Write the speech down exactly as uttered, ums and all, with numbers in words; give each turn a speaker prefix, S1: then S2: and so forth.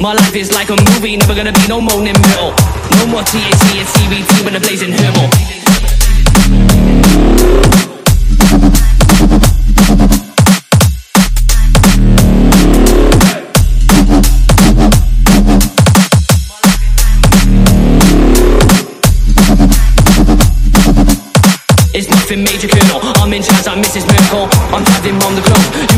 S1: My life is like a movie, never gonna be no moaning metal. No more T H C and C B T when the blazing herbal. It's nothing major, Colonel. I'm in charge, I'm Missus Miracle. I'm driving round the globe. You